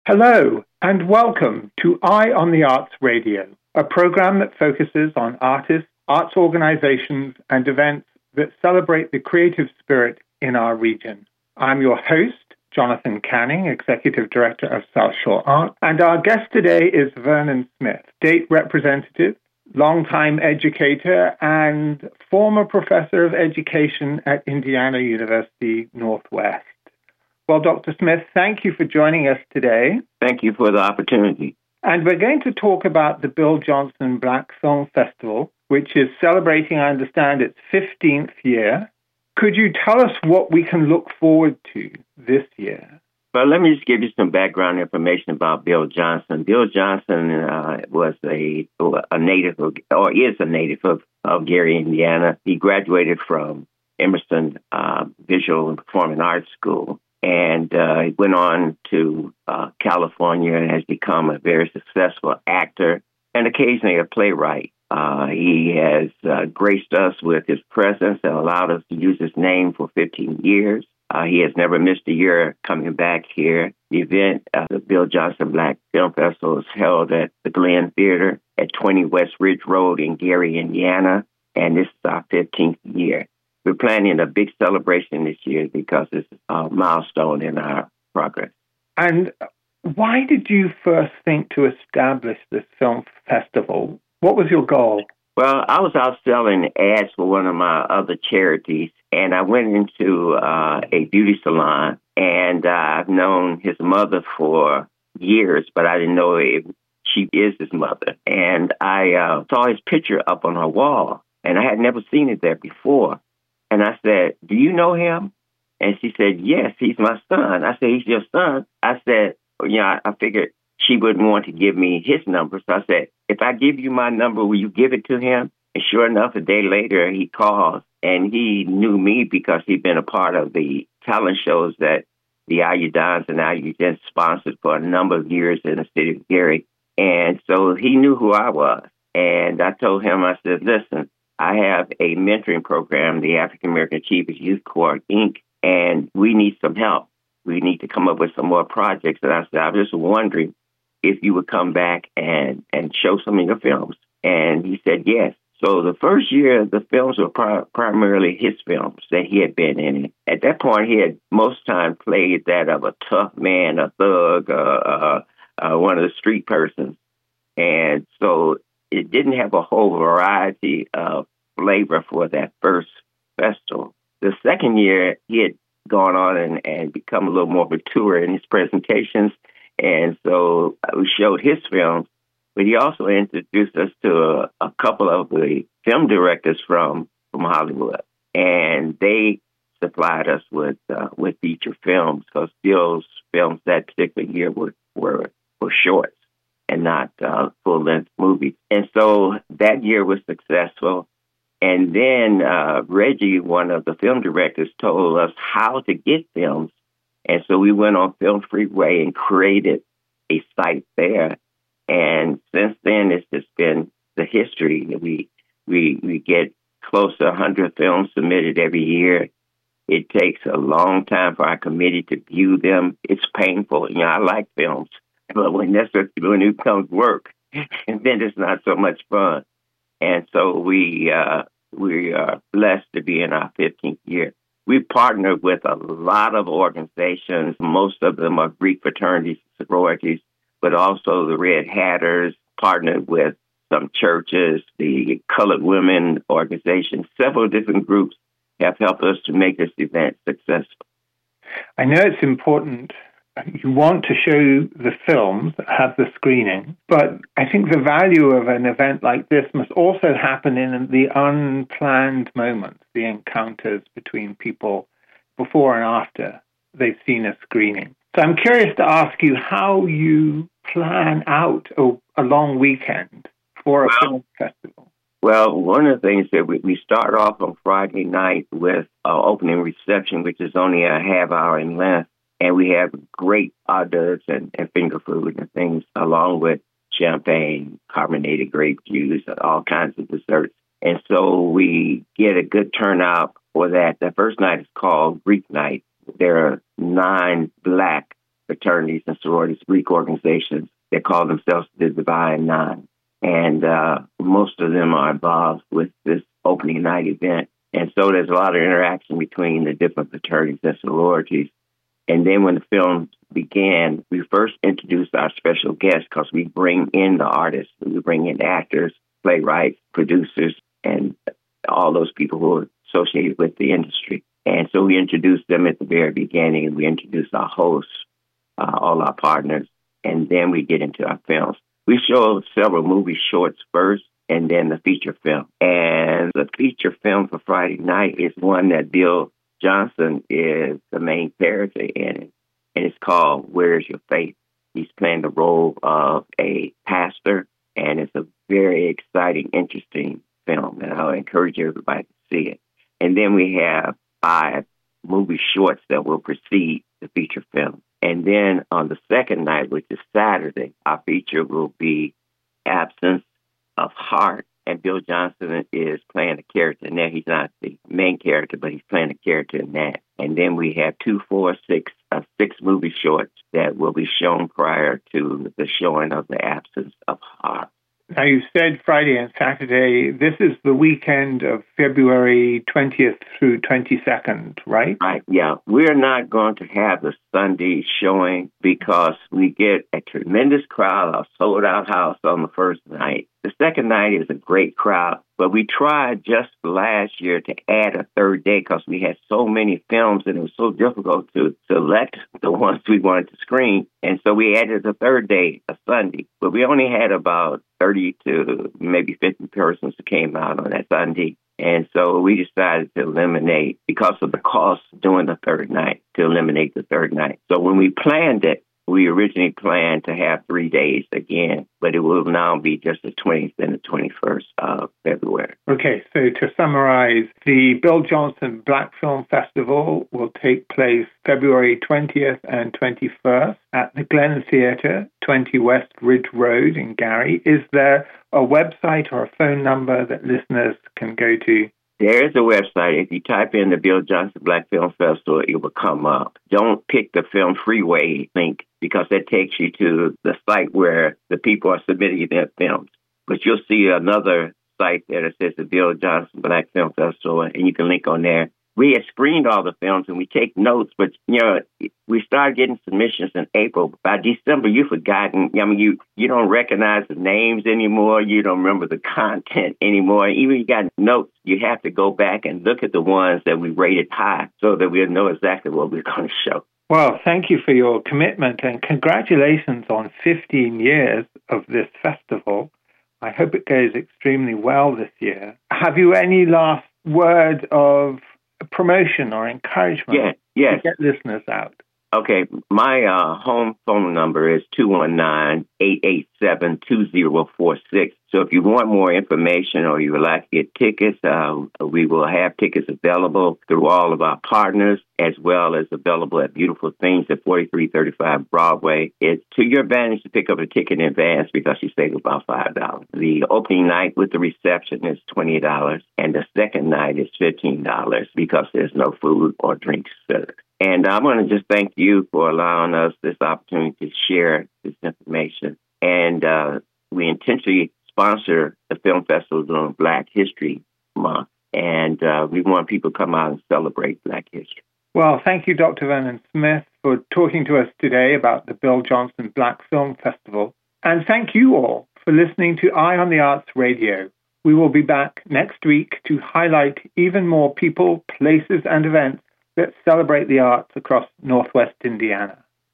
Hello, and welcome to Eye on the Arts Radio, a program that focuses on artists, arts organizations, and events that celebrate the creative spirit in our region. I'm your host, Jonathan Canning, Executive Director of South Shore Art, and our guest today is Vernon Smith, State Representative, longtime educator, and former Professor of Education at Indiana University Northwest. Well, Dr. Smith, thank you for joining us today. Thank you for the opportunity. And we're going to talk about the Bill Johnson Black Film Festival, which is celebrating, I understand, its 15th year. Could you tell us what we can look forward to this year? Well, let me just give you some background information about Bill Johnson. Bill Johnson was a native of, or is a native of Gary, Indiana. He graduated from Emerson Visual and Performing Arts School. And he went on to California and has become a very successful actor and occasionally a playwright. He has graced us with his presence and allowed us to use his name for 15 years. He has never missed a year coming back here. The event, the Bill Johnson Black Film Festival, is held at the Glen Theater at 20 West Ridge Road in Gary, Indiana, and this is our 15th year. We're planning a big celebration this year because it's a milestone in our progress. And why did you first think to establish this film festival? What was your goal? Well, I was out selling ads for one of my other charities, and I went into a beauty salon, and I've known his mother for years, but I didn't know if she is his mother. And I saw his picture up on her wall, and I had never seen it there before. And I said, "Do you know him?" And she said, "Yes, he's my son." I said, "He's your son?" I said, I figured she wouldn't want to give me his number. So I said, "If I give you my number, will you give it to him?" And sure enough, a day later, he called. And he knew me because he'd been a part of the talent shows that the Ayudans and Ayudans sponsored for a number of years in the city of Gary. And so he knew who I was. And I told him, I said, "Listen, I have a mentoring program, the African American Achievers Youth Corps, Inc., and we need some help. We need to come up with some more projects." And I said, "I'm just wondering if you would come back and show some of your films." And he said, yes. So the first year, the films were primarily his films that he had been in. At that point, he had most time played that of a tough man, a thug, one of the street persons. And so it didn't have a whole variety of flavor for that first festival. The second year, he had gone on and become a little more mature in his presentations. And so we showed his films, but he also introduced us to a couple of the film directors from Hollywood. And they supplied us with feature films because Bill's films that particular year were shorts and not full-length movies. And so that year was successful. And then Reggie, one of the film directors, told us how to get films. And so we went on Film Freeway and created a site there. And since then, it's just been the history. We get close to 100 films submitted every year. It takes a long time for our committee to view them. It's painful. I like films. But when it comes work, and then it's not so much fun. And so we are blessed to be in our 15th year. We partnered with a lot of organizations. Most of them are Greek fraternities and sororities, but also the Red Hatters, partnered with some churches, the Colored Women Organization. Several different groups have helped us to make this event successful. I know it's important. You want to show the films that have the screening, but I think the value of an event like this must also happen in the unplanned moments, the encounters between people before and after they've seen a screening. So I'm curious to ask you how you plan out a long weekend for a film festival. Well, one of the things that we start off on Friday night with our opening reception, which is only a half hour in length. And we have great hors d'oeuvres and finger food and things, along with champagne, carbonated grape juice, all kinds of desserts. And so we get a good turnout for that. The first night is called Greek Night. There are 9 Black fraternities and sororities, Greek organizations that call themselves the Divine Nine. And most of them are involved with this opening night event. And so there's a lot of interaction between the different fraternities and sororities. And then when the film began, we first introduced our special guests because we bring in the artists. We bring in actors, playwrights, producers, and all those people who are associated with the industry. And so we introduced them at the very beginning, and we introduced our hosts, all our partners, and then we get into our films. We show several movie shorts first, and then the feature film. And the feature film for Friday night is one that Bill Johnson is the main character in it, and it's called Where's Your Faith? He's playing the role of a pastor, and it's a very exciting, interesting film, and I'll encourage everybody to see it. And then we have 5 movie shorts that will precede the feature film. And then on the second night, which is Saturday, our feature will be Absence of Heart. And Bill Johnson is playing a character in that. He's not the main character, but he's playing a character in that. And then we have 6 movie shorts that will be shown prior to the showing of the Absence of Heart. Now, you said Friday and Saturday. This is the weekend of February 20th through 22nd, right? Right, yeah. We're not going to have the Sunday showing because we get a tremendous crowd, a sold-out house on the first night. The second night is a great crowd, but we tried just last year to add a third day because we had so many films and it was so difficult to select the ones we wanted to screen. And so we added a third day, a Sunday. But we only had about 30 to maybe 50 persons who came out on that Sunday. And so we decided to eliminate, because of the cost doing the third night, to eliminate the third night. So when we planned it, we originally planned to have 3 days again, but it will now be just the 20th and the 21st of February. Okay, so to summarize, the Bill Johnson Black Film Festival will take place February 20th and 21st at the Glen Theatre, 20 West Ridge Road in Gary. Is there a website or a phone number that listeners can go to? There is a website. If you type in the Bill Johnson Black Film Festival, it will come up. Don't pick the Film Freeway link because that takes you to the site where the people are submitting their films. But you'll see another site there that says the Bill Johnson Black Film Festival, and you can link on there. We had screened all the films and we take notes, but we started getting submissions in April. By December, you've forgotten. You don't recognize the names anymore. You don't remember the content anymore. Even if you got notes, you have to go back and look at the ones that we rated high so that we'll know exactly what we're going to show. Well, thank you for your commitment and congratulations on 15 years of this festival. I hope it goes extremely well this year. Have you any last word of promotion or encouragement to get listeners out? Okay, my home phone number is 219-887-2046. So if you want more information or you would like to get tickets, we will have tickets available through all of our partners, as well as available at Beautiful Things at 4335 Broadway. It's to your advantage to pick up a ticket in advance because you save about $5. The opening night with the reception is $20, and the second night is $15 because there's no food or drinks served. And I want to just thank you for allowing us this opportunity to share this information. And we intentionally sponsor the film festival during Black History Month. And we want people to come out and celebrate Black history. Well, thank you, Dr. Vernon Smith, for talking to us today about the Bill Johnson Black Film Festival. And thank you all for listening to Eye on the Arts Radio. We will be back next week to highlight even more people, places, and events that celebrate the arts across Northwest Indiana.